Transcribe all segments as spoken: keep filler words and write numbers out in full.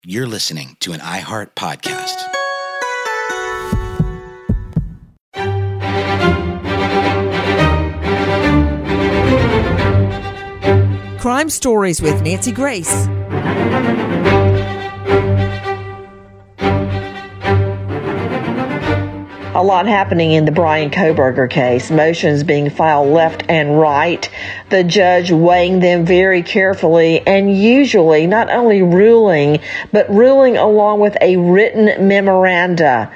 You're listening to an iHeart podcast. Crime Stories with Nancy Grace. A lot happening in the Bryan Kohberger case. Motions being filed left and right. The judge weighing them very carefully and usually not only ruling, but ruling along with a written memoranda.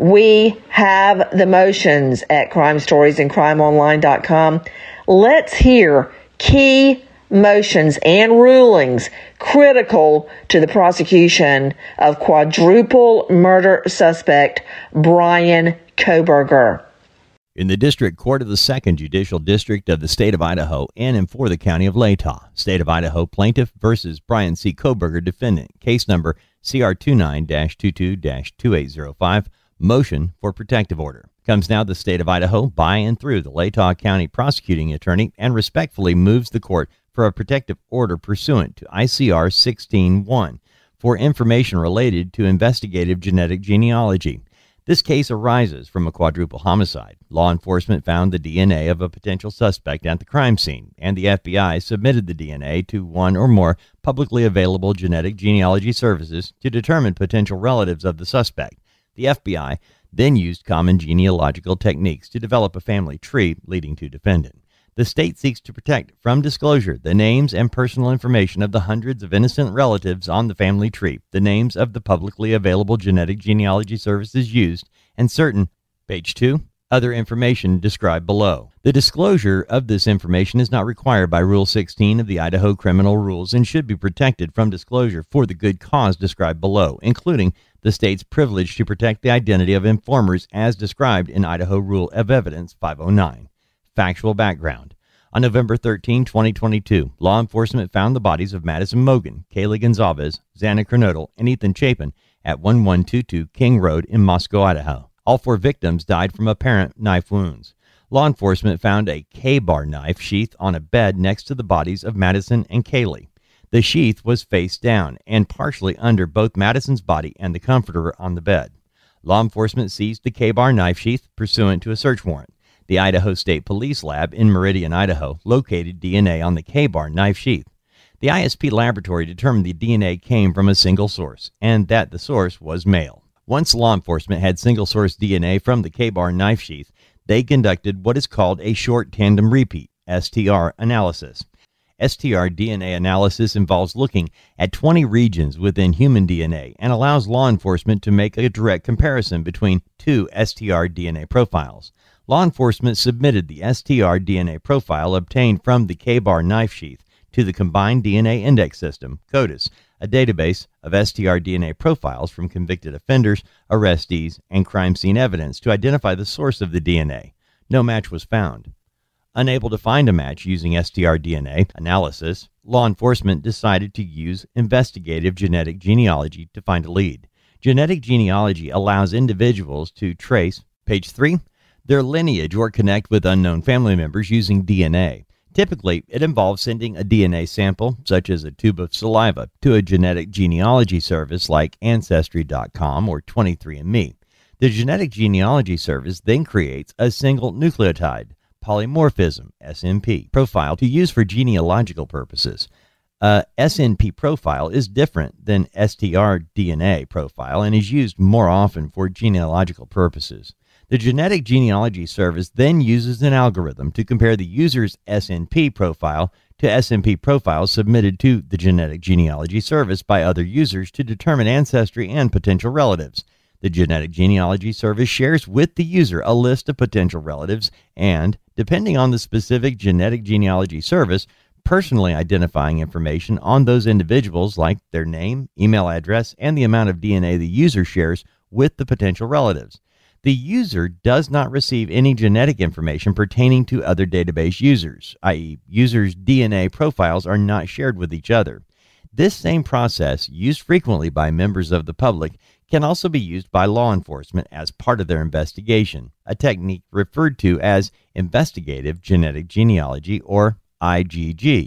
We have the motions at Crime Stories and crime online dot com. Let's hear key motions and rulings critical to the prosecution of quadruple murder suspect Bryan Kohberger. In the District Court of the Second Judicial District of the State of Idaho in and for the County of Latah, State of Idaho plaintiff versus Bryan C. Kohberger defendant, case number C R twenty-nine dash twenty-two dash twenty-eight oh five, motion for protective order. Comes now the State of Idaho by and through the Latah County Prosecuting Attorney and respectfully moves the court for a protective order pursuant to I C R sixteen one for information related to investigative genetic genealogy. This case arises from a quadruple homicide. Law enforcement found the D N A of a potential suspect at the crime scene, and the F B I submitted the D N A to one or more publicly available genetic genealogy services to determine potential relatives of the suspect. The F B I then used common genealogical techniques to develop a family tree leading to defendant. The state seeks to protect from disclosure the names and personal information of the hundreds of innocent relatives on the family tree, the names of the publicly available genetic genealogy services used, and certain, page two, other information described below. The disclosure of this information is not required by Rule sixteen of the Idaho Criminal Rules and should be protected from disclosure for the good cause described below, including the state's privilege to protect the identity of informers as described in Idaho Rule of Evidence five oh nine. Factual background. On November thirteenth, twenty twenty-two, law enforcement found the bodies of Madison Mogan, Kaylee Gonzalez, Xana Kernodle, and Ethan Chapin at eleven twenty-two King Road in Moscow, Idaho. All four victims died from apparent knife wounds. Law enforcement found a K-bar knife sheath on a bed next to the bodies of Madison and Kaylee. The sheath was face down and partially under both Madison's body and the comforter on the bed. Law enforcement seized the K-bar knife sheath pursuant to a search warrant. The Idaho State Police Lab in Meridian, Idaho, located D N A on the K-bar knife sheath. The I S P laboratory determined the D N A came from a single source, and that the source was male. Once law enforcement had single-source D N A from the K-bar knife sheath, they conducted what is called a short tandem repeat, S T R, analysis. S T R D N A analysis involves looking at twenty regions within human D N A and allows law enforcement to make a direct comparison between two S T R D N A profiles. Law enforcement submitted the S T R D N A profile obtained from the K-bar knife sheath to the Combined D N A Index System, CODIS, a database of S T R D N A profiles from convicted offenders, arrestees, and crime scene evidence to identify the source of the D N A. No match was found. Unable to find a match using S T R D N A analysis, law enforcement decided to use investigative genetic genealogy to find a lead. Genetic genealogy allows individuals to trace, page three, their lineage or connect with unknown family members using D N A. Typically, it involves sending a D N A sample, such as a tube of saliva, to a genetic genealogy service like Ancestry dot com or twenty-three and me. The genetic genealogy service then creates a single nucleotide, polymorphism, S N P, profile to use for genealogical purposes. A S N P profile is different than S T R D N A profile and is used more often for genealogical purposes. The Genetic Genealogy Service then uses an algorithm to compare the user's S N P profile to S N P profiles submitted to the Genetic Genealogy Service by other users to determine ancestry and potential relatives. The Genetic Genealogy Service shares with the user a list of potential relatives and, depending on the specific Genetic Genealogy Service, personally identifying information on those individuals like their name, email address, and the amount of D N A the user shares with the potential relatives. The user does not receive any genetic information pertaining to other database users, that is, users' D N A profiles are not shared with each other. This same process, used frequently by members of the public, can also be used by law enforcement as part of their investigation, a technique referred to as investigative genetic genealogy, or I G G.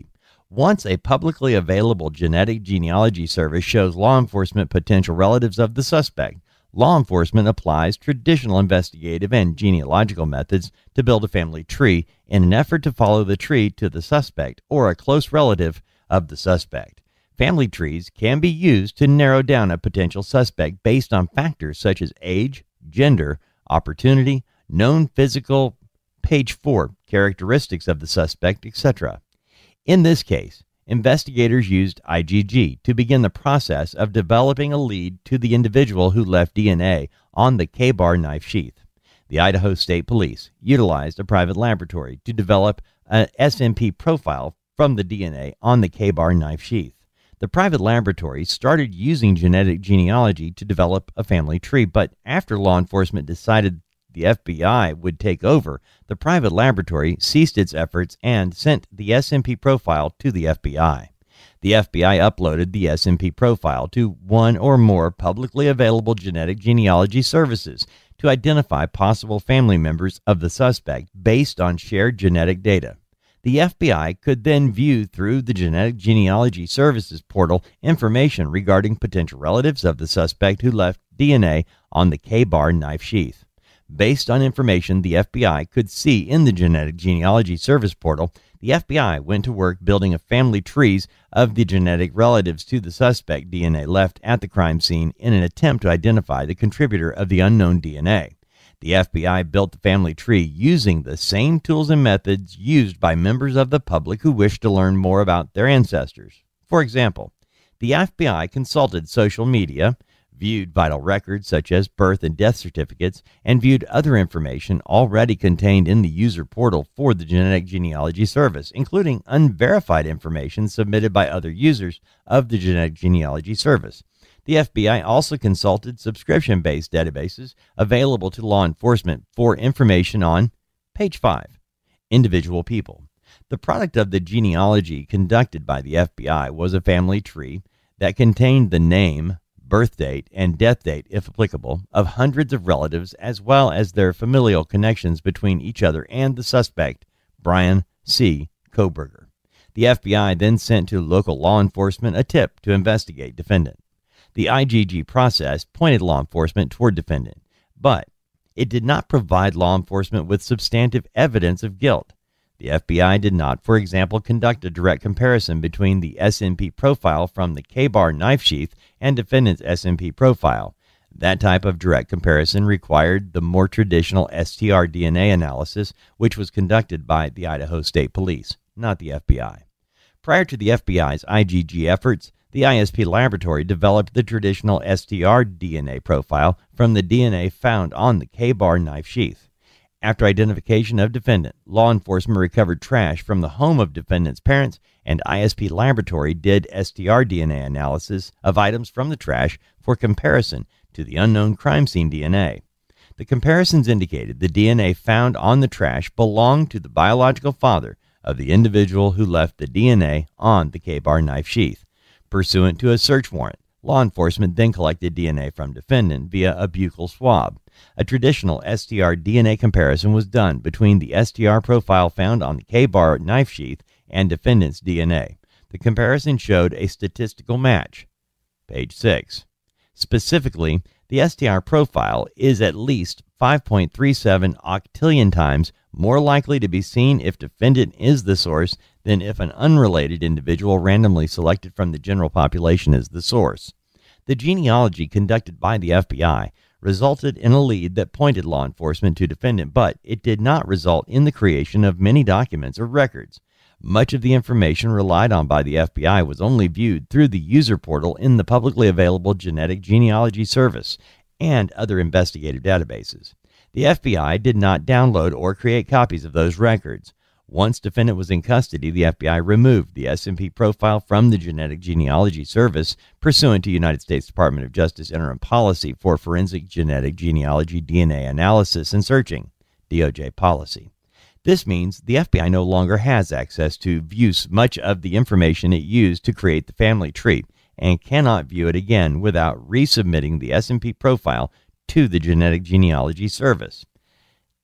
Once a publicly available genetic genealogy service shows law enforcement potential relatives of the suspect, law enforcement applies traditional investigative and genealogical methods to build a family tree in an effort to follow the tree to the suspect or a close relative of the suspect. Family trees can be used to narrow down a potential suspect based on factors such as age, gender, opportunity, known physical, page four, characteristics of the suspect, et cetera. In this case, investigators used I G G to begin the process of developing a lead to the individual who left D N A on the K-bar knife sheath. The Idaho State Police utilized a private laboratory to develop an S M P profile from the D N A on the K-bar knife sheath. The private laboratory started using genetic genealogy to develop a family tree, but after law enforcement decided the F B I would take over, the private laboratory ceased its efforts and sent the S M P profile to the F B I. The F B I uploaded the S M P profile to one or more publicly available genetic genealogy services to identify possible family members of the suspect based on shared genetic data. The F B I could then view through the Genetic Genealogy Services portal information regarding potential relatives of the suspect who left D N A on the K-bar knife sheath. Based on information the F B I could see in the Genetic Genealogy Service portal, the F B I went to work building a family trees of the genetic relatives to the suspect D N A left at the crime scene in an attempt to identify the contributor of the unknown D N A. The F B I built the family tree using the same tools and methods used by members of the public who wished to learn more about their ancestors. For example, the F B I consulted social media, viewed vital records such as birth and death certificates, and viewed other information already contained in the user portal for the Genetic Genealogy Service, including unverified information submitted by other users of the Genetic Genealogy Service. The F B I also consulted subscription-based databases available to law enforcement for information on page five, individual people. The product of the genealogy conducted by the F B I was a family tree that contained the name, birth date, and death date, if applicable, of hundreds of relatives, as well as their familial connections between each other and the suspect, Brian C. Kohberger. The F B I then sent to local law enforcement a tip to investigate defendant. The I G G process pointed law enforcement toward defendant, but it did not provide law enforcement with substantive evidence of guilt. The F B I did not, for example, conduct a direct comparison between the S M P profile from the K-bar knife sheath and defendant's S M P profile. That type of direct comparison required the more traditional S T R D N A analysis, which was conducted by the Idaho State Police, not the F B I. Prior to the F B I's I G G efforts, the I S P laboratory developed the traditional S T R D N A profile from the D N A found on the K-bar knife sheath. After identification of defendant, law enforcement recovered trash from the home of defendant's parents, and I S P laboratory did S T R D N A analysis of items from the trash for comparison to the unknown crime scene D N A. The comparisons indicated the D N A found on the trash belonged to the biological father of the individual who left the D N A on the K-bar knife sheath. Pursuant to a search warrant, law enforcement then collected D N A from defendant via a buccal swab. A traditional S T R D N A comparison was done between the S T R profile found on the K-bar knife sheath and defendant's D N A. The comparison showed a statistical match. Page six. Specifically, the S T R profile is at least five point three seven octillion times more likely to be seen if defendant is the source than if an unrelated individual randomly selected from the general population is the source. The genealogy conducted by the F B I resulted in a lead that pointed law enforcement to defendant, but it did not result in the creation of many documents or records. Much of the information relied on by the F B I was only viewed through the user portal in the publicly available Genetic Genealogy Service and other investigative databases. The F B I did not download or create copies of those records. Once defendant was in custody, the F B I removed the S M P profile from the Genetic Genealogy Service pursuant to United States Department of Justice Interim Policy for Forensic Genetic Genealogy D N A Analysis and Searching, D O J policy. This means the F B I no longer has access to view much of the information it used to create the family tree and cannot view it again without resubmitting the S M P profile to the Genetic Genealogy Service.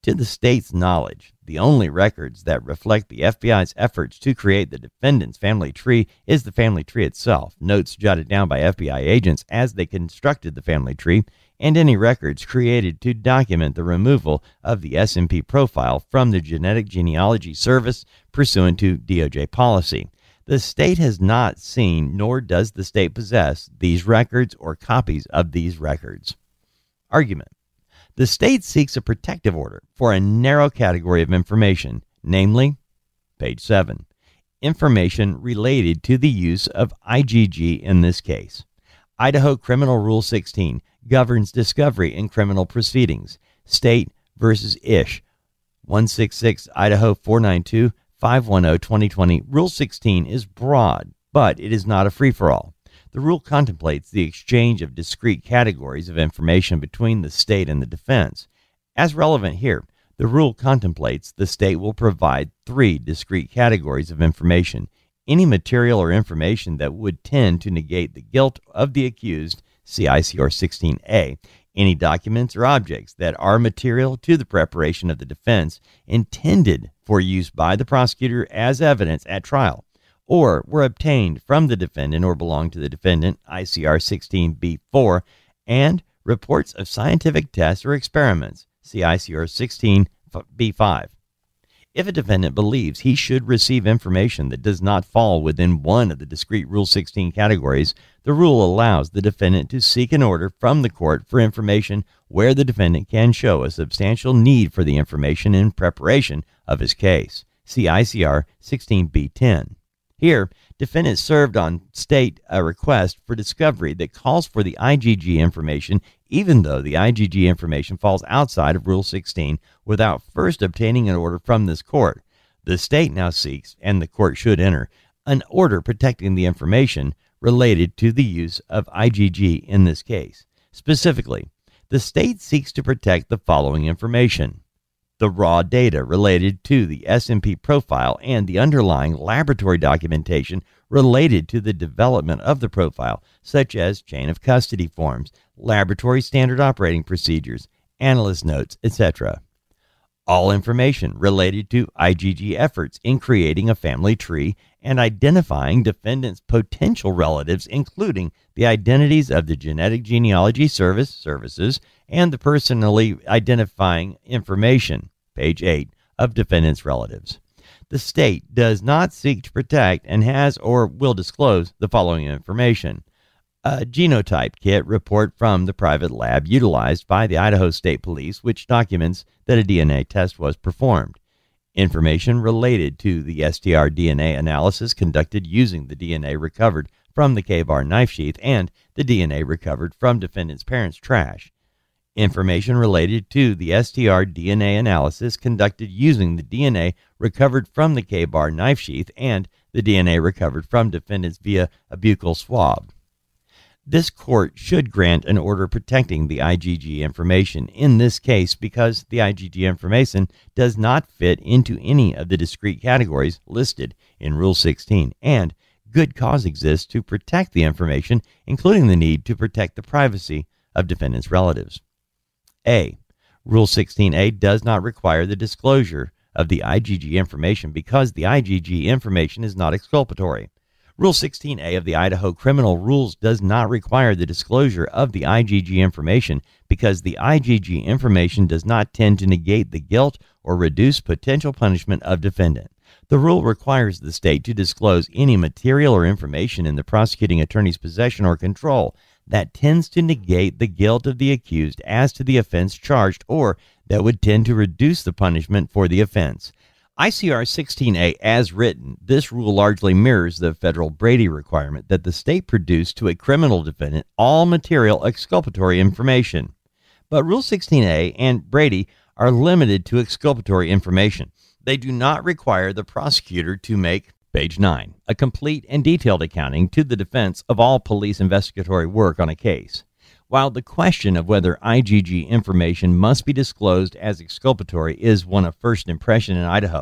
To the state's knowledge, the only records that reflect the F B I's efforts to create the defendant's family tree is the family tree itself, notes jotted down by F B I agents as they constructed the family tree, and any records created to document the removal of the S M P profile from the Genetic Genealogy Service pursuant to D O J policy. The state has not seen, nor does the state possess, these records or copies of these records. Argument. The state seeks a protective order for a narrow category of information, namely, page seven, information related to the use of I G G in this case. Idaho Criminal Rule sixteen governs discovery in criminal proceedings. State versus Ish, one sixty-six Idaho four ninety-two, five ten, twenty twenty. Rule sixteen is broad, but it is not a free-for-all. The rule contemplates the exchange of discrete categories of information between the state and the defense. As relevant here, the rule contemplates the state will provide three discrete categories of information: any material or information that would tend to negate the guilt of the accused, see I C R sixteen A, any documents or objects that are material to the preparation of the defense intended for use by the prosecutor as evidence at trial, or were obtained from the defendant or belong to the defendant, I C R sixteen B four, and reports of scientific tests or experiments, see I C R sixteen B five. If a defendant believes he should receive information that does not fall within one of the discrete Rule sixteen categories, the rule allows the defendant to seek an order from the court for information where the defendant can show a substantial need for the information in preparation of his case, see I C R sixteen B ten. Here, defendants served on state a request for discovery that calls for the I G G information, even though the I G G information falls outside of Rule sixteen, without first obtaining an order from this court. The state now seeks, and the court should enter, an order protecting the information related to the use of I G G in this case. Specifically, the state seeks to protect the following information: the raw data related to the S M P profile and the underlying laboratory documentation related to the development of the profile, such as chain of custody forms, laboratory standard operating procedures, analyst notes, et cetera. All information related to I G G efforts in creating a family tree and identifying defendants' potential relatives, including the identities of the Genetic Genealogy Service services and the personally identifying information, page eight, of defendants' relatives. The state does not seek to protect and has or will disclose the following information: a genotype kit report from the private lab utilized by the Idaho State Police, which documents that a D N A test was performed; information related to the S T R D N A analysis conducted using the D N A recovered from the K-bar knife sheath and the D N A recovered from defendant's parents' trash; information related to the S T R D N A analysis conducted using the D N A recovered from the K-bar knife sheath and the D N A recovered from defendants via a buccal swab. This court should grant an order protecting the I G G information in this case because the I G G information does not fit into any of the discrete categories listed in Rule sixteen, and good cause exists to protect the information, including the need to protect the privacy of defendants' relatives. A. Rule sixteen A does not require the disclosure of the I G G information because the I G G information is not exculpatory. Rule sixteen A of the Idaho Criminal Rules does not require the disclosure of the I G G information because the I G G information does not tend to negate the guilt or reduce potential punishment of defendant. The rule requires the state to disclose any material or information in the prosecuting attorney's possession or control that tends to negate the guilt of the accused as to the offense charged or that would tend to reduce the punishment for the offense. I C R sixteen A as written, this rule largely mirrors the federal Brady requirement that the state produce to a criminal defendant all material exculpatory information. But Rule sixteen A and Brady are limited to exculpatory information. They do not require the prosecutor to make, page nine, a complete and detailed accounting to the defense of all police investigatory work on a case. While the question of whether I G G information must be disclosed as exculpatory is one of first impression in Idaho,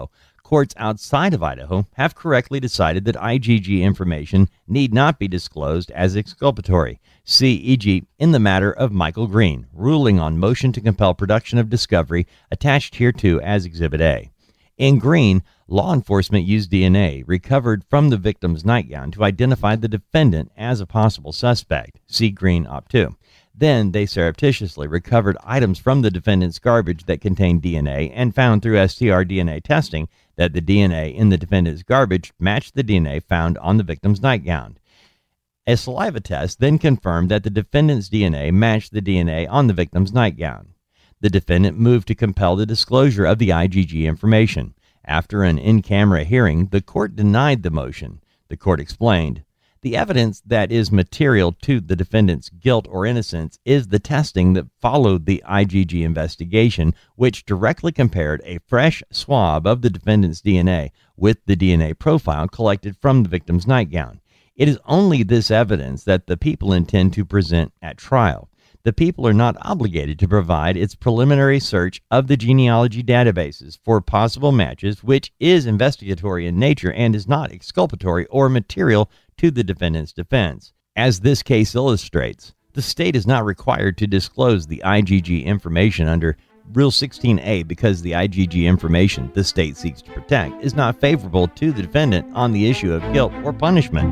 courts outside of Idaho have correctly decided that I G G information need not be disclosed as exculpatory. See, for example, in the matter of Michael Green, ruling on motion to compel production of discovery attached hereto as Exhibit A. In Green, law enforcement used D N A recovered from the victim's nightgown to identify the defendant as a possible suspect. See Green Op two. Then they surreptitiously recovered items from the defendant's garbage that contained D N A and found through S T R D N A testing that the D N A in the defendant's garbage matched the D N A found on the victim's nightgown. A saliva test then confirmed that the defendant's D N A matched the D N A on the victim's nightgown. The defendant moved to compel the disclosure of the I G G information. After an in-camera hearing, the court denied the motion. The court explained, "The evidence that is material to the defendant's guilt or innocence is the testing that followed the I G G investigation, which directly compared a fresh swab of the defendant's D N A with the D N A profile collected from the victim's nightgown. It is only this evidence that the people intend to present at trial. The people are not obligated to provide its preliminary search of the genealogy databases for possible matches, which is investigatory in nature and is not exculpatory or material to the defendant's defense. As this case illustrates, the state is not required to disclose the I G G information under Rule sixteen A because the I G G information the state seeks to protect is not favorable to the defendant on the issue of guilt or punishment."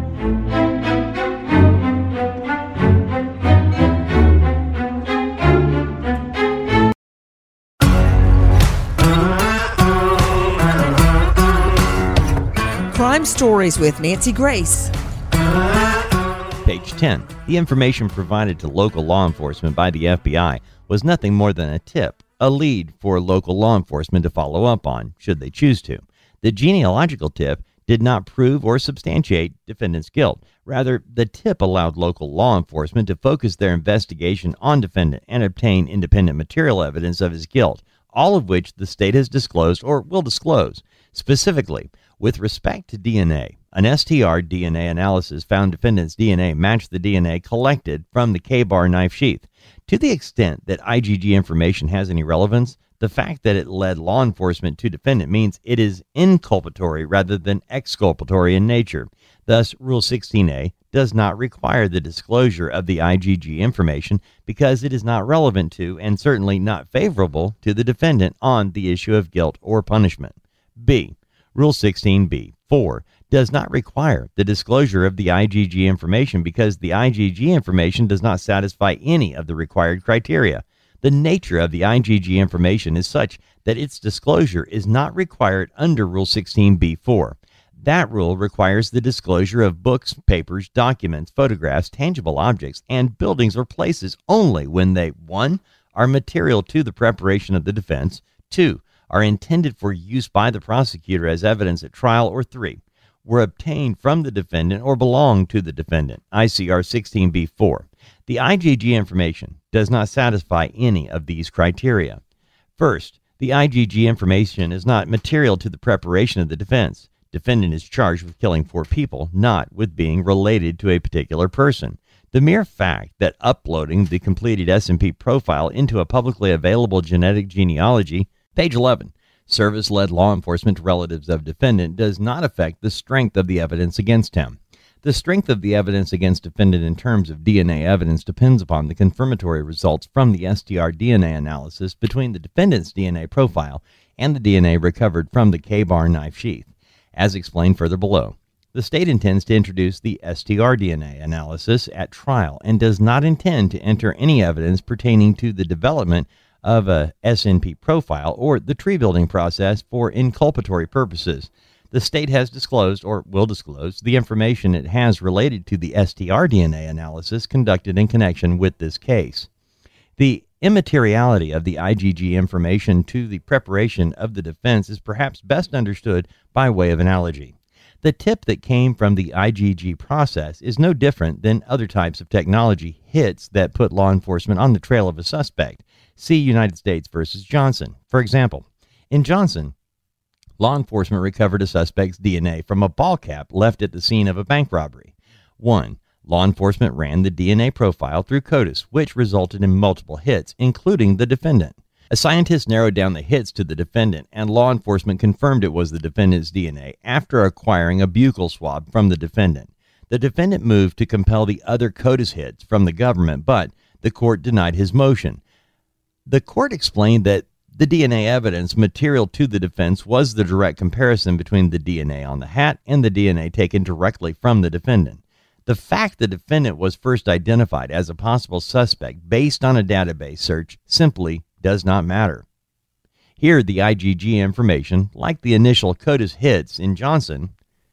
Crime Stories with Nancy Grace. Page ten. The information provided to local law enforcement by the F B I was nothing more than a tip, a lead for local law enforcement to follow up on, should they choose to. The genealogical tip did not prove or substantiate defendant's guilt. Rather, the tip allowed local law enforcement to focus their investigation on defendant and obtain independent material evidence of his guilt, all of which the state has disclosed or will disclose. Specifically, with respect to D N A, an S T R D N A analysis found defendant's D N A matched the D N A collected from the K-bar knife sheath. To the extent that I G G information has any relevance, the fact that it led law enforcement to defendant means it is inculpatory rather than exculpatory in nature. Thus, Rule sixteen A does not require the disclosure of the I G G information because it is not relevant to and certainly not favorable to the defendant on the issue of guilt or punishment. B. Rule sixteen B four does not require the disclosure of the I G G information because the I G G information does not satisfy any of the required criteria. The nature of the I G G information is such that its disclosure is not required under Rule sixteen B four. That rule requires the disclosure of books, papers, documents, photographs, tangible objects, and buildings or places only when they, one, are material to the preparation of the defense, two, are intended for use by the prosecutor as evidence at trial, or three, were obtained from the defendant or belong to the defendant, I C R sixteen B four. The I G G information does not satisfy any of these criteria. First, the I G G information is not material to the preparation of the defense. Defendant is charged with killing four people, not with being related to a particular person. The mere fact that uploading the completed S and P profile into a publicly available genetic genealogy, page eleven, service-led law enforcement to relatives of defendant does not affect the strength of the evidence against him. The strength of the evidence against defendant in terms of D N A evidence depends upon the confirmatory results from the S T R D N A analysis between the defendant's D N A profile and the D N A recovered from the K-bar knife sheath. As explained further below, the state intends to introduce the S T R D N A analysis at trial and does not intend to enter any evidence pertaining to the development of a S N P profile or the tree building process for inculpatory purposes. The state has disclosed or will disclose the information it has related to the S T R D N A analysis conducted in connection with this case. The immateriality of the I G G information to the preparation of the defense is perhaps best understood by way of analogy. The tip that came from the I G G process is no different than other types of technology hits that put law enforcement on the trail of a suspect. See United States versus Johnson. For example, in Johnson, law enforcement recovered a suspect's D N A from a ball cap left at the scene of a bank robbery. One, law enforcement ran the D N A profile through CODIS, which resulted in multiple hits, including the defendant. A scientist narrowed down the hits to the defendant, and law enforcement confirmed it was the defendant's D N A after acquiring a buccal swab from the defendant. The defendant moved to compel the other CODIS hits from the government, but the court denied his motion. The court explained that the D N A evidence material to the defense was the direct comparison between the D N A on the hat and the D N A taken directly from the defendant. The fact the defendant was first identified as a possible suspect based on a database search simply does not matter. Here, the I G G information, like the initial CODIS hits in Johnson,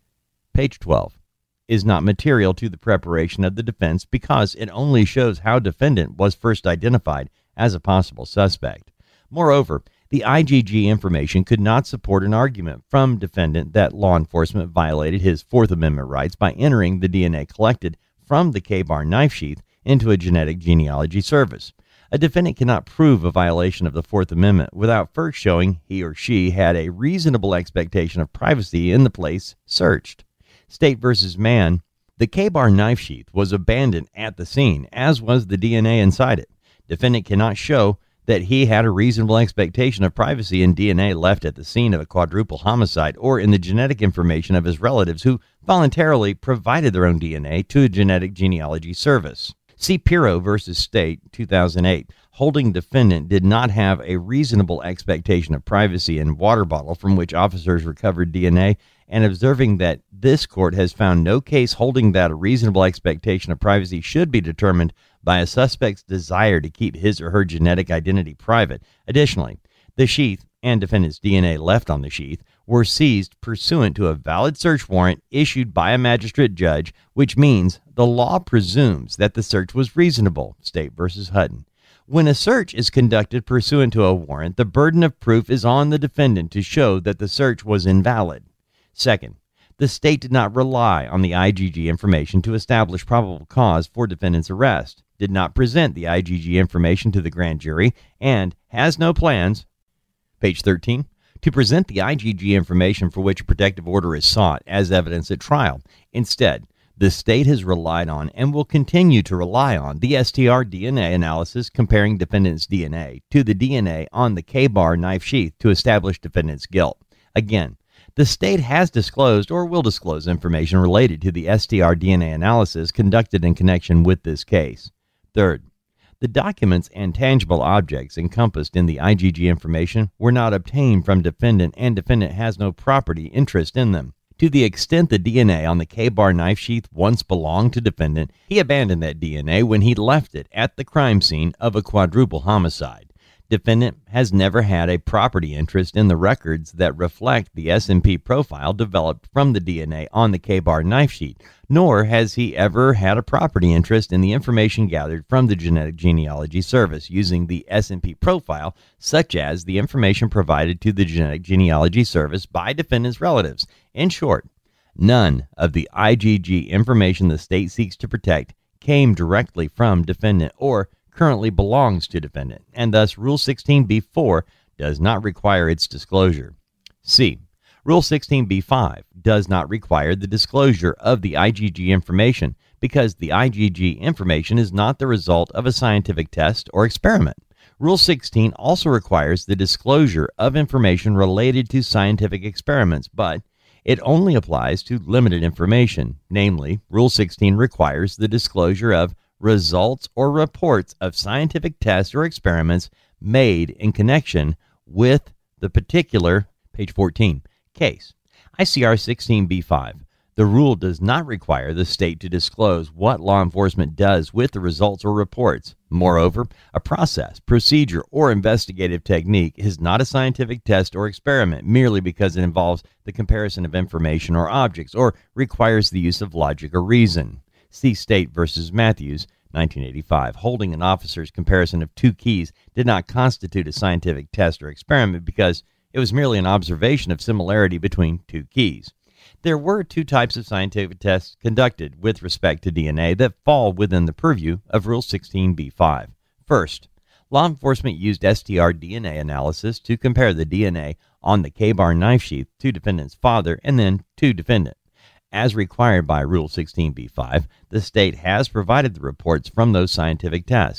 page twelve, is not material to the preparation of the defense because it only shows how defendant was first identified as a possible suspect. Moreover, the I G G information could not support an argument from defendant that law enforcement violated his Fourth Amendment rights by entering the D N A collected from the K-Bar knife sheath into a genetic genealogy service. A defendant cannot prove a violation of the Fourth Amendment without first showing he or she had a reasonable expectation of privacy in the place searched. State versus Mann, the K-Bar knife sheath was abandoned at the scene, as was the D N A inside it. Defendant cannot show that he had a reasonable expectation of privacy in D N A left at the scene of a quadruple homicide or in the genetic information of his relatives who voluntarily provided their own D N A to a genetic genealogy service. See Pirro versus State, two thousand eight. Holding defendant did not have a reasonable expectation of privacy in water bottle from which officers recovered D N A, and observing that this court has found no case holding that a reasonable expectation of privacy should be determined by a suspect's desire to keep his or her genetic identity private. Additionally, the sheath and defendant's D N A left on the sheath were seized pursuant to a valid search warrant issued by a magistrate judge, which means the law presumes that the search was reasonable. State versus Hutton. When a search is conducted pursuant to a warrant, the burden of proof is on the defendant to show that the search was invalid. Second, the state did not rely on the I G G information to establish probable cause for defendant's arrest, did not present the I G G information to the grand jury, and has no plans, page thirteen, to present the I G G information for which a protective order is sought as evidence at trial. Instead, the state has relied on and will continue to rely on the S T R D N A analysis comparing defendant's D N A to the D N A on the K-Bar knife sheath to establish defendant's guilt. Again, the state has disclosed or will disclose information related to the S T R D N A analysis conducted in connection with this case. Third, the documents and tangible objects encompassed in the I G G information were not obtained from defendant, and defendant has no property interest in them. To the extent the D N A on the K-Bar knife sheath once belonged to defendant, he abandoned that D N A when he left it at the crime scene of a quadruple homicide. Defendant has never had a property interest in the records that reflect the S and P profile developed from the D N A on the K-Bar knife sheet, nor has he ever had a property interest in the information gathered from the genetic genealogy service using the S and P profile, such as the information provided to the genetic genealogy service by defendant's relatives. In short, none of the I G G information the state seeks to protect came directly from defendant or currently belongs to defendant, and thus Rule sixteen B four does not require its disclosure. C. Rule sixteen B five does not require the disclosure of the I G G information because the I G G information is not the result of a scientific test or experiment. Rule sixteen also requires the disclosure of information related to scientific experiments, but it only applies to limited information. Namely, Rule sixteen requires the disclosure of results or reports of scientific tests or experiments made in connection with the particular, page fourteen, case. I C R sixteen B five. The rule does not require the state to disclose what law enforcement does with the results or reports. Moreover, a process, procedure, or investigative technique is not a scientific test or experiment merely because it involves the comparison of information or objects or requires the use of logic or reason. See State versus Matthews, nineteen eighty-five. Holding an officer's comparison of two keys did not constitute a scientific test or experiment because it was merely an observation of similarity between two keys. There were two types of scientific tests conducted with respect to D N A that fall within the purview of Rule sixteen B five. First, law enforcement used S T R D N A analysis to compare the D N A on the K-Bar knife sheath to defendant's father and then to defendant. As required by Rule sixteen B five, the state has provided the reports from those scientific tests.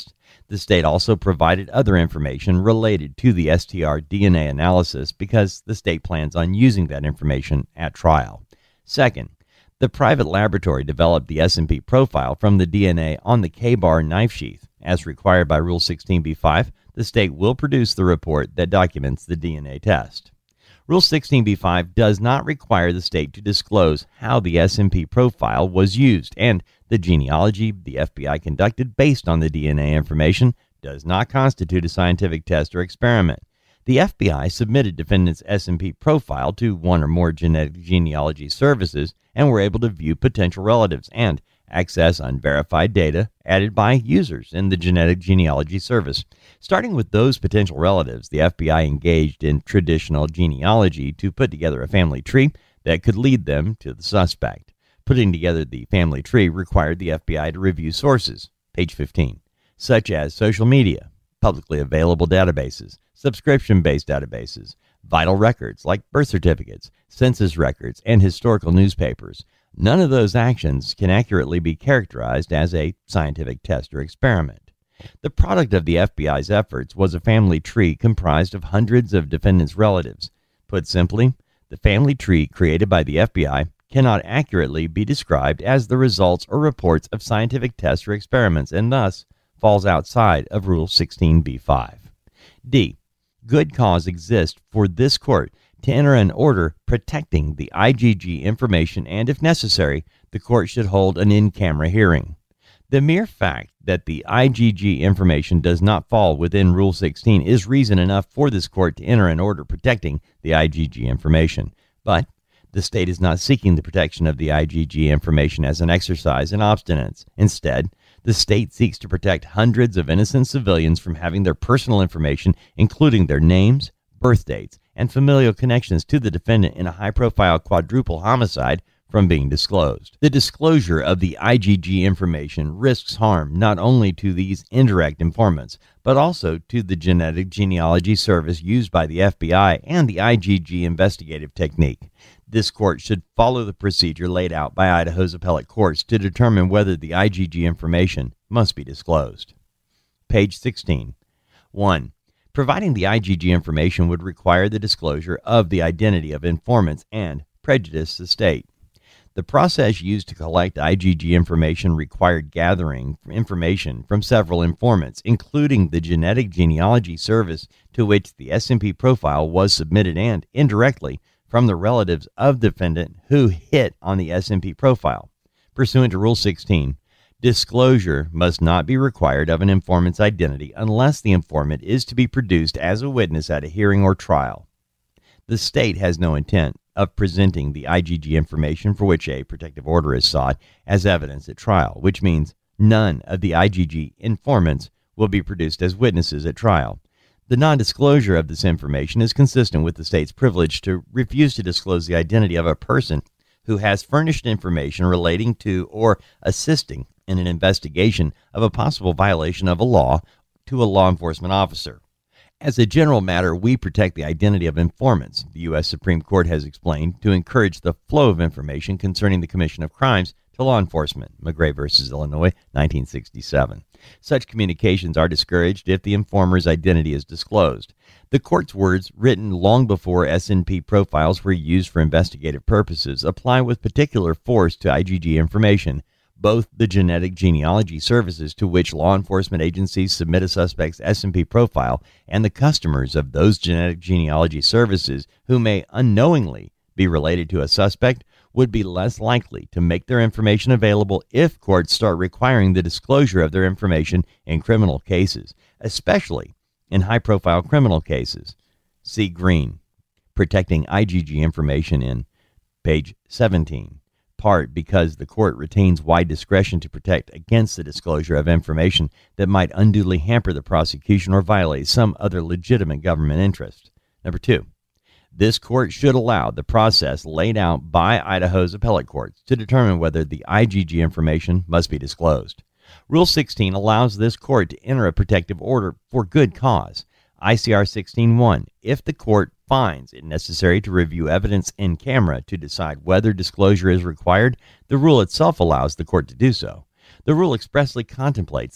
The state also provided other information related to the S T R D N A analysis because the state plans on using that information at trial. Second, the private laboratory developed the S and P profile from the D N A on the K-bar knife sheath. As required by Rule sixteen B five, the state will produce the report that documents the D N A test. Rule sixteen B five does not require the state to disclose how the S and P profile was used, and the genealogy the F B I conducted based on the D N A information does not constitute a scientific test or experiment. The F B I submitted defendant's S and P profile to one or more genetic genealogy services and were able to view potential relatives and access unverified data added by users in the genetic genealogy service. Starting with those potential relatives, the F B I engaged in traditional genealogy to put together a family tree that could lead them to the suspect. Putting together the family tree required the F B I to review sources, page fifteen, such as social media, publicly available databases, subscription-based databases, vital records like birth certificates, census records, and historical newspapers. None of those actions can accurately be characterized as a scientific test or experiment. The product of the F B I's efforts was a family tree comprised of hundreds of defendants' relatives. Put simply, the family tree created by the F B I cannot accurately be described as the results or reports of scientific tests or experiments and thus falls outside of Rule sixteen B five. D. Good cause exists for this court to enter an order protecting the I G G information, and if necessary, the court should hold an in-camera hearing. The mere fact that the I G G information does not fall within Rule sixteen is reason enough for this court to enter an order protecting the I G G information. But the state is not seeking the protection of the I G G information as an exercise in obstinance. Instead, the state seeks to protect hundreds of innocent civilians from having their personal information, including their names, birth dates, and familial connections to the defendant in a high-profile quadruple homicide, from being disclosed. The disclosure of the I G G information risks harm not only to these indirect informants, but also to the genetic genealogy service used by the F B I and the I G G investigative technique. This court should follow the procedure laid out by Idaho's appellate courts to determine whether the I G G information must be disclosed. Page sixteen. one. Providing the I G G information would require the disclosure of the identity of informants and prejudice the state. The process used to collect I G G information required gathering information from several informants, including the genetic genealogy service to which the S and P profile was submitted, and, indirectly, from the relatives of the defendant who hit on the S and P profile. Pursuant to Rule sixteen, disclosure must not be required of an informant's identity unless the informant is to be produced as a witness at a hearing or trial. The state has no intent of presenting the I G G information for which a protective order is sought as evidence at trial, which means none of the I G G informants will be produced as witnesses at trial. The non-disclosure of this information is consistent with the state's privilege to refuse to disclose the identity of a person who has furnished information relating to or assisting in an investigation of a possible violation of a law to a law enforcement officer. As a general matter, we protect the identity of informants, the U S Supreme Court has explained, to encourage the flow of information concerning the commission of crimes to law enforcement, McGray versus Illinois, nineteen sixty-seven. Such communications are discouraged if the informer's identity is disclosed. The court's words, written long before S and P profiles were used for investigative purposes, apply with particular force to I G G information. Both the genetic genealogy services to which law enforcement agencies submit a suspect's S and P profile and the customers of those genetic genealogy services who may unknowingly be related to a suspect would be less likely to make their information available if courts start requiring the disclosure of their information in criminal cases, especially in high-profile criminal cases. See Green, Protecting I G G Information, in page seventeen. Part because the court retains wide discretion to protect against the disclosure of information that might unduly hamper the prosecution or violate some other legitimate government interest. Number two, this court should allow the process laid out by Idaho's appellate courts to determine whether the I G G information must be disclosed. Rule sixteen allows this court to enter a protective order for good cause. I C R sixteen one, if the court finds it necessary to review evidence in camera to decide whether disclosure is required, the rule itself allows the court to do so. The rule expressly contemplates that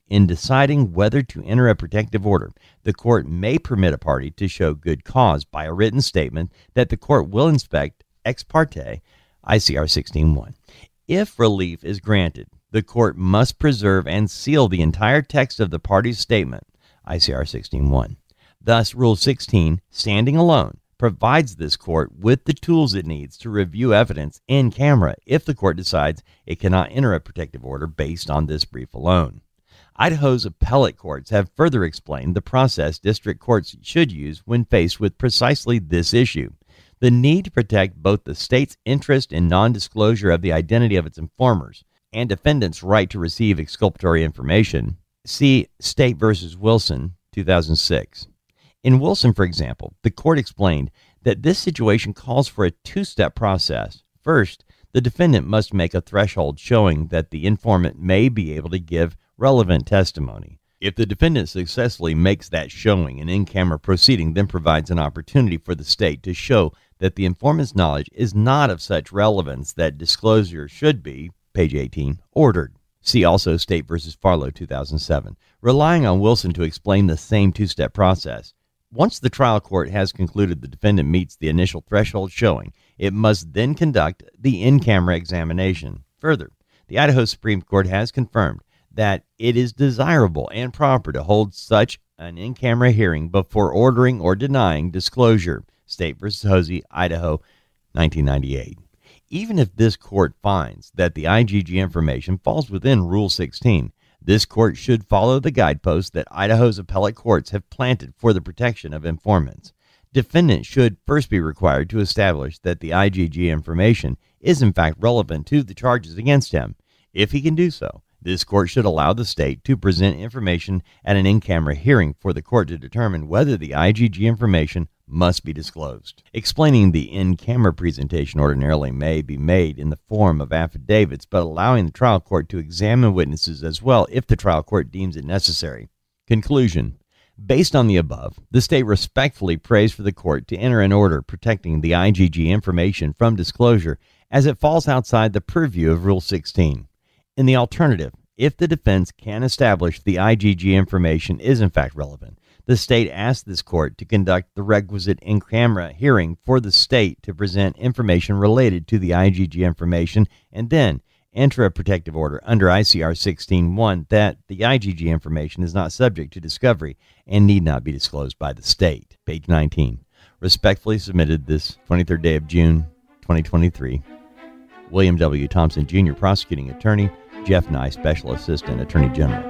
in deciding whether to enter a protective order, the court may permit a party to show good cause by a written statement that the court will inspect ex parte, I C R sixteen one. If relief is granted, the court must preserve and seal the entire text of the party's statement, I C R sixteen one. Thus, Rule sixteen, standing alone, provides this court with the tools it needs to review evidence in camera if the court decides it cannot enter a protective order based on this brief alone. Idaho's appellate courts have further explained the process district courts should use when faced with precisely this issue: the need to protect both the state's interest in non-disclosure of the identity of its informers and defendants' right to receive exculpatory information. See State versus Wilson, two thousand six. In Wilson, for example, the court explained that this situation calls for a two-step process. First, the defendant must make a threshold showing that the informant may be able to give relevant testimony. If the defendant successfully makes that showing, an in-camera proceeding then provides an opportunity for the state to show that the informant's knowledge is not of such relevance that disclosure should be, page eighteen, ordered. See also State versus Farlow, two thousand seven, relying on Wilson to explain the same two-step process. Once the trial court has concluded the defendant meets the initial threshold showing, it must then conduct the in-camera examination. Further, the Idaho Supreme Court has confirmed that it is desirable and proper to hold such an in-camera hearing before ordering or denying disclosure. State versus Hosey, Idaho, nineteen ninety-eight. Even if this court finds that the I G G information falls within Rule sixteen, this court should follow the guideposts that Idaho's appellate courts have planted for the protection of informants. Defendant should first be required to establish that the I G G information is in fact relevant to the charges against him. If he can do so, this court should allow the state to present information at an in-camera hearing for the court to determine whether the I G G information must be disclosed. Explaining the in-camera presentation ordinarily may be made in the form of affidavits, but allowing the trial court to examine witnesses as well if the trial court deems it necessary. Conclusion. Based on the above, the state respectfully prays for the court to enter an order protecting the I G G information from disclosure as it falls outside the purview of Rule sixteen. In the alternative, if the defense can establish the I G G information is in fact relevant, the state asks this court to conduct the requisite in-camera hearing for the state to present information related to the I G G information and then enter a protective order under I C R sixteen one that the I G G information is not subject to discovery and need not be disclosed by the state. Page nineteen. Respectfully submitted this twenty-third day of June, twenty twenty-three. William W. Thompson, Junior Prosecuting Attorney, Jeff Nye, Special Assistant Attorney General.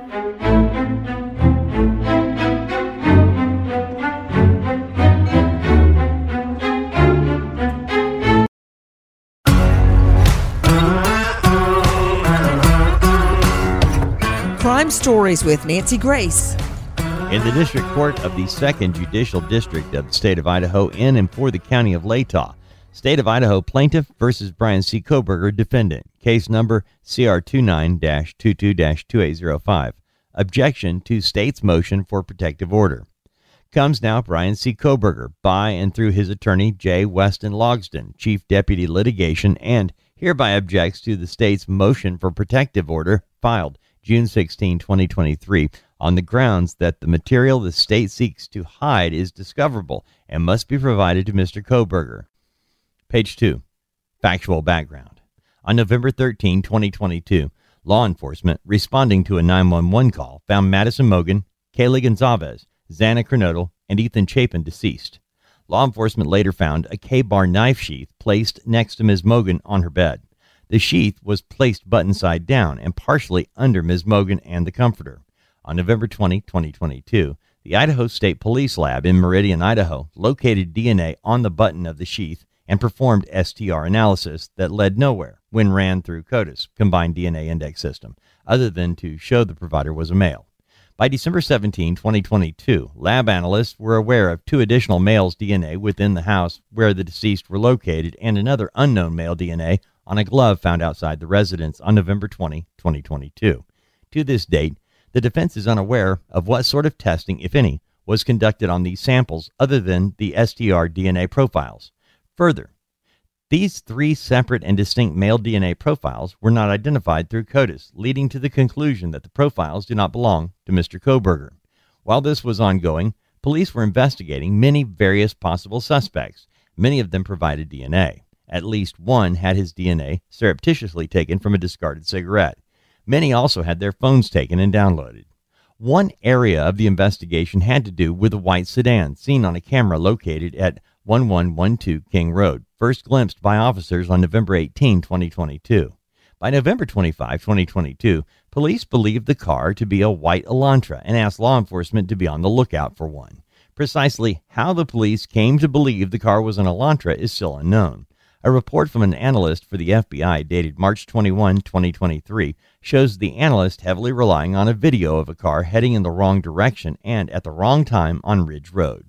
Crime Stories with Nancy Grace. In the District Court of the second Judicial District of the State of Idaho in and for the County of Latah, State of Idaho Plaintiff versus Brian C. Kohberger, Defendant, case number C R twenty-nine dash twenty-two dash twenty-eight oh five. Objection to State's motion for protective order. Comes now Brian C. Kohberger by and through his attorney J. Weston Logsdon, Chief Deputy Litigation, and hereby objects to the State's motion for protective order filed June sixteenth, twenty twenty-three, on the grounds that the material the state seeks to hide is discoverable and must be provided to Mister Kohberger. Page two. Factual background. On November thirteenth, twenty twenty-two, law enforcement, responding to a nine one one call, found Madison Mogan, Kaylee Gonzalez, Xana Kernodle, and Ethan Chapin deceased. Law enforcement later found a K-bar knife sheath placed next to Miz Mogan on her bed. The sheath was placed button side down and partially under Miz Mogan and the comforter. On November twentieth, twenty twenty-two, the Idaho State Police Lab in Meridian, Idaho, located D N A on the button of the sheath and performed S T R analysis that led nowhere when ran through CODIS, Combined D N A Index System, other than to show the provider was a male. By December seventeenth, twenty twenty-two, lab analysts were aware of two additional males' D N A within the house where the deceased were located and another unknown male D N A on a glove found outside the residence on November twentieth, twenty twenty-two. To this date, the defense is unaware of what sort of testing, if any, was conducted on these samples other than the S T R D N A profiles. Further, These three separate and distinct male D N A profiles were not identified through CODIS, leading to the conclusion that the profiles do not belong to Mister Kohberger. While this was ongoing, police were investigating many various possible suspects. Many of them provided D N A. At least one had his D N A surreptitiously taken from a discarded cigarette. Many also had their phones taken and downloaded. One area of the investigation had to do with a white sedan seen on a camera located at one one one two King Road, first glimpsed by officers on November eighteenth, twenty twenty-two. By November twenty-fifth, twenty twenty-two, police believed the car to be a white Elantra and asked law enforcement to be on the lookout for one. Precisely how the police came to believe the car was an Elantra is still unknown. A report from an analyst for the F B I dated March twenty-first, twenty twenty-three shows the analyst heavily relying on a video of a car heading in the wrong direction and at the wrong time on Ridge Road.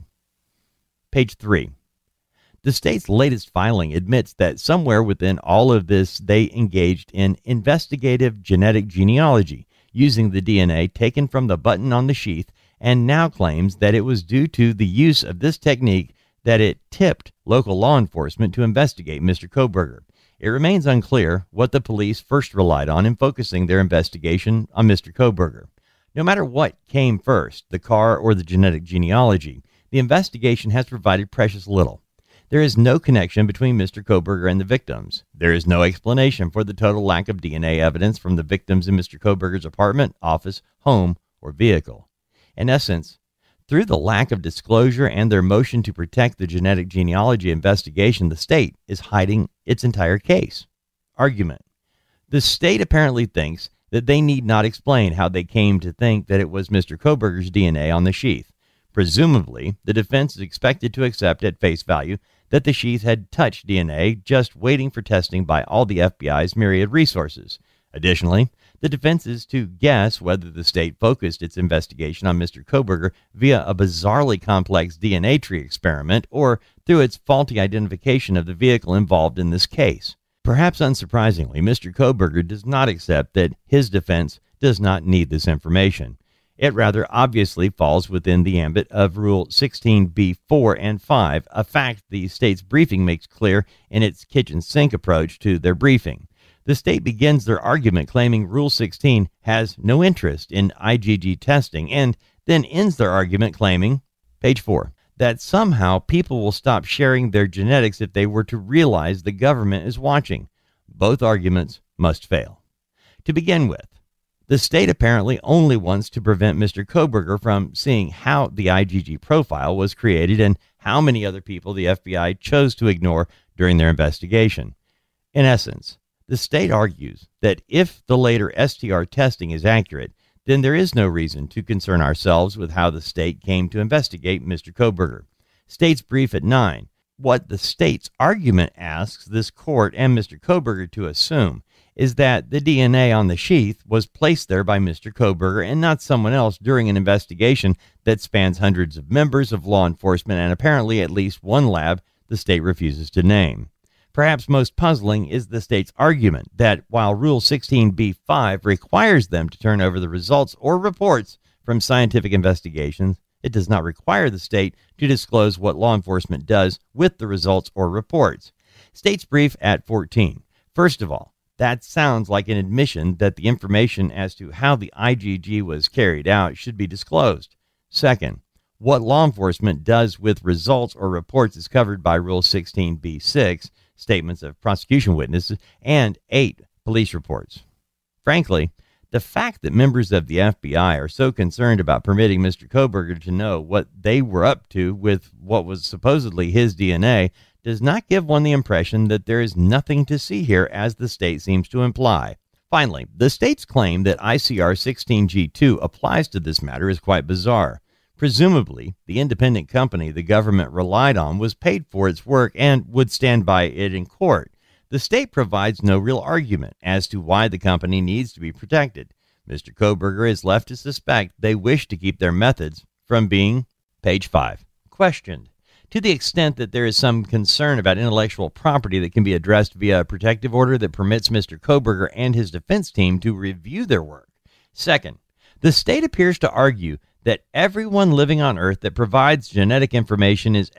Page three. The state's latest filing admits that somewhere within all of this they engaged in investigative genetic genealogy using the D N A taken from the button on the sheath, and now claims that it was due to the use of this technique that it tipped local law enforcement to investigate Mister Kohberger. It remains unclear what the police first relied on in focusing their investigation on Mister Kohberger. No matter what came first, the car or the genetic genealogy, the investigation has provided precious little. There is no connection between Mister Kohberger and the victims. There is no explanation for the total lack of D N A evidence from the victims in Mister Kohberger's apartment, office, home, or vehicle. In essence, through the lack of disclosure and their motion to protect the genetic genealogy investigation, the state is hiding its entire case. Argument. The state apparently thinks that they need not explain how they came to think that it was Mister Kohberger's D N A on the sheath. Presumably, the defense is expected to accept at face value that the sheath had touched D N A, just waiting for testing by all the F B I's myriad resources. Additionally, the defense is to guess whether the state focused its investigation on Mister Kohberger via a bizarrely complex D N A tree experiment or through its faulty identification of the vehicle involved in this case. Perhaps unsurprisingly, Mister Kohberger does not accept that his defense does not need this information. It rather obviously falls within the ambit of Rule sixteen B four and five, a fact the state's briefing makes clear in its kitchen sink approach to their briefing. The state begins their argument claiming Rule sixteen has no interest in I G G testing and then ends their argument claiming, page four, that somehow people will stop sharing their genetics if they were to realize the government is watching. Both arguments must fail. To begin with, the state apparently only wants to prevent Mister Kohberger from seeing how the I G G profile was created and how many other people the F B I chose to ignore during their investigation. In essence, the state argues that if the later S T R testing is accurate, then there is no reason to concern ourselves with how the state came to investigate Mister Kohberger. State's brief at nine. What the state's argument asks this court and Mister Kohberger to assume is that the D N A on the sheath was placed there by Mister Kohberger and not someone else during an investigation that spans hundreds of members of law enforcement and apparently at least one lab the state refuses to name. Perhaps most puzzling is the state's argument that while Rule sixteen B five requires them to turn over the results or reports from scientific investigations, it does not require the state to disclose what law enforcement does with the results or reports. State's brief at fourteen. First of all, that sounds like an admission that the information as to how the I G G was carried out should be disclosed. Second, what law enforcement does with results or reports is covered by Rule sixteen B six, statements of prosecution witnesses, and eight, police reports. Frankly, the fact that members of the F B I are so concerned about permitting Mister Kohberger to know what they were up to with what was supposedly his D N A does not give one the impression that there is nothing to see here, as the state seems to imply. Finally, the state's claim that I C R sixteen G two applies to this matter is quite bizarre. Presumably, the independent company the government relied on was paid for its work and would stand by it in court. The state provides no real argument as to why the company needs to be protected. Mister Kohberger is left to suspect they wish to keep their methods from being, page five, questioned. To the extent that there is some concern about intellectual property that can be addressed via a protective order that permits Mister Kohberger and his defense team to review their work. Second, the state appears to argue that everyone living on Earth that provides genetic information is A,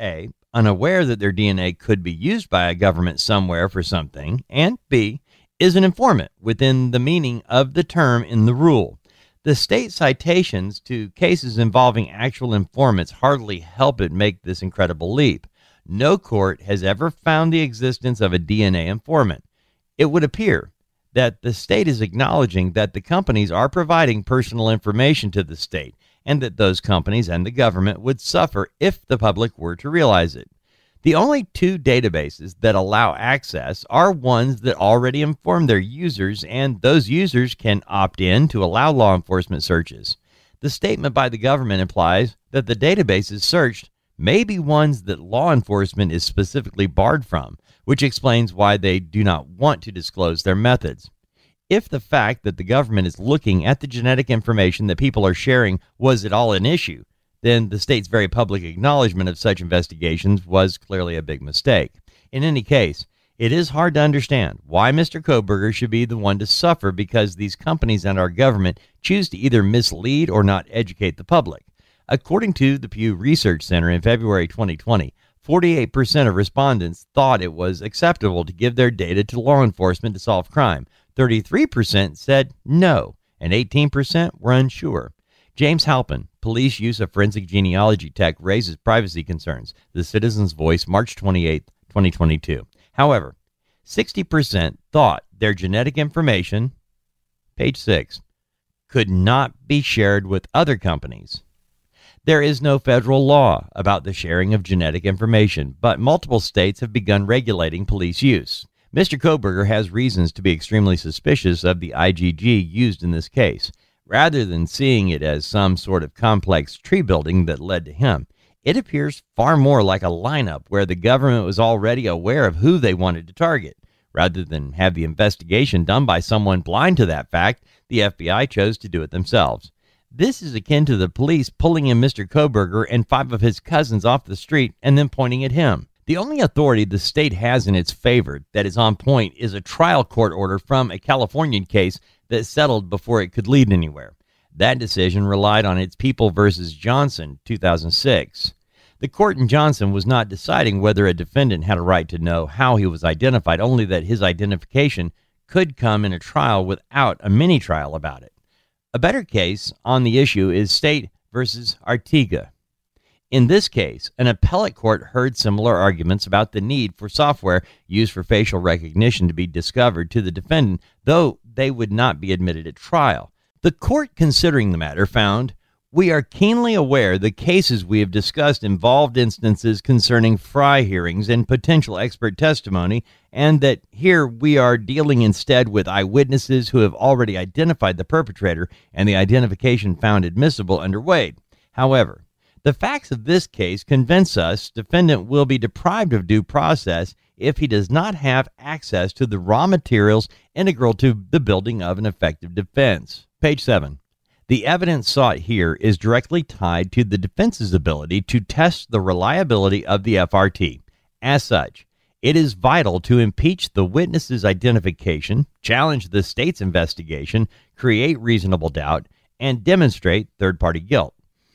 unaware that their D N A could be used by a government somewhere for something, and B, is an informant within the meaning of the term in the rule. The state citations to cases involving actual informants hardly help it make this incredible leap. No court has ever found the existence of a D N A informant. It would appear that the state is acknowledging that the companies are providing personal information to the state, and that those companies and the government would suffer if the public were to realize it. The only two databases that allow access are ones that already inform their users, and those users can opt in to allow law enforcement searches. The statement by the government implies that the databases searched may be ones that law enforcement is specifically barred from, which explains why they do not want to disclose their methods. If the fact that the government is looking at the genetic information that people are sharing was at all an issue, then the state's very public acknowledgement of such investigations was clearly a big mistake. In any case, it is hard to understand why Mister Kohberger should be the one to suffer because these companies and our government choose to either mislead or not educate the public. According to the Pew Research Center in February twenty twenty, forty-eight percent of respondents thought it was acceptable to give their data to law enforcement to solve crime. thirty-three percent said no, and eighteen percent were unsure. James Halpin, police use of forensic genealogy tech raises privacy concerns. The Citizen's Voice, March twenty-eighth, twenty twenty-two. However, sixty percent thought their genetic information, page six, could not be shared with other companies. There is no federal law about the sharing of genetic information, but multiple states have begun regulating police use. Mister Kohberger has reasons to be extremely suspicious of the I G G used in this case. Rather than seeing it as some sort of complex tree building that led to him, it appears far more like a lineup where the government was already aware of who they wanted to target. Rather than have the investigation done by someone blind to that fact, the F B I chose to do it themselves. This is akin to the police pulling in Mister Kohberger and five of his cousins off the street and then pointing at him. The only authority the state has in its favor that is on point is a trial court order from a Californian case that settled before it could lead anywhere. That decision relied on its People versus Johnson, two thousand six. The court in Johnson was not deciding whether a defendant had a right to know how he was identified, only that his identification could come in a trial without a mini-trial about it. A better case on the issue is State versus Artiga. In this case, an appellate court heard similar arguments about the need for software used for facial recognition to be discovered to the defendant, though they would not be admitted at trial. The court considering the matter found, "We are keenly aware the cases we have discussed involved instances concerning Fry hearings and potential expert testimony, and that here we are dealing instead with eyewitnesses who have already identified the perpetrator and the identification found admissible under Wade. However, the facts of this case convince us defendant will be deprived of due process if he does not have access to the raw materials integral to the building of an effective defense." Page seven. The evidence sought here is directly tied to the defense's ability to test the reliability of the F R T. As such, it is vital to impeach the witness's identification, challenge the state's investigation, create reasonable doubt, and demonstrate third-party guilt.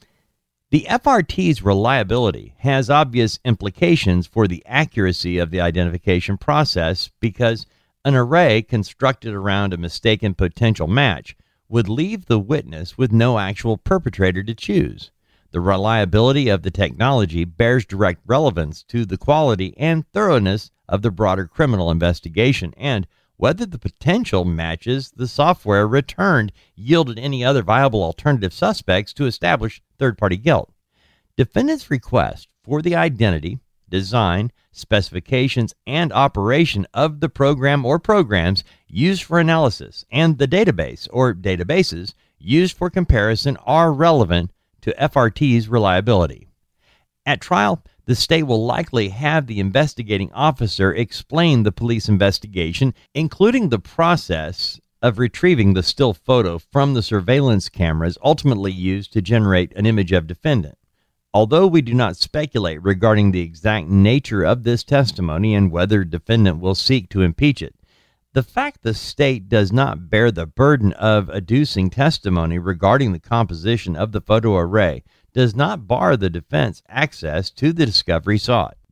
The F R T's reliability has obvious implications for the accuracy of the identification process because an array constructed around a mistaken potential match would leave the witness with no actual perpetrator to choose. The reliability of the technology bears direct relevance to the quality and thoroughness of the broader criminal investigation and whether the potential matches the software returned yielded any other viable alternative suspects to establish third-party guilt. Defendant's request for the identity, design, specifications, and operation of the program or programs used for analysis and the database or databases used for comparison are relevant to F R T's reliability. At trial, the state will likely have the investigating officer explain the police investigation, including the process of retrieving the still photo from the surveillance cameras ultimately used to generate an image of defendant. Although we do not speculate regarding the exact nature of this testimony and whether defendant will seek to impeach it, the fact the state does not bear the burden of adducing testimony regarding the composition of the photo array does not bar the defense access to the discovery sought.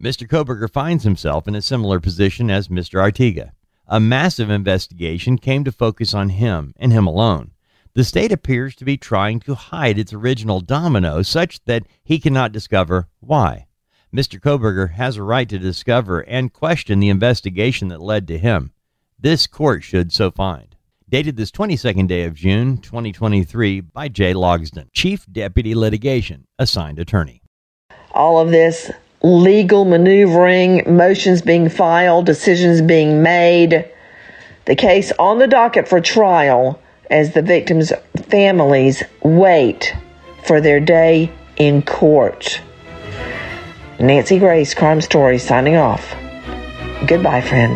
Mister Kohberger finds himself in a similar position as Mister Artiga. A massive investigation came to focus on him and him alone. The state appears to be trying to hide its original domino such that he cannot discover why. Mister Kohberger has a right to discover and question the investigation that led to him. This court should so find. Dated this twenty-second day of June, twenty twenty-three, by Jay Logsdon, Chief Deputy Litigation, Assigned Attorney. All of this legal maneuvering, motions being filed, decisions being made, the case on the docket for trial as the victims' families wait for their day in court. Nancy Grace, Crime Stories, signing off. Goodbye, friend.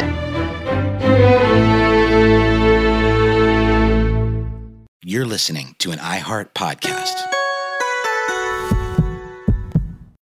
You're listening to an iHeart podcast.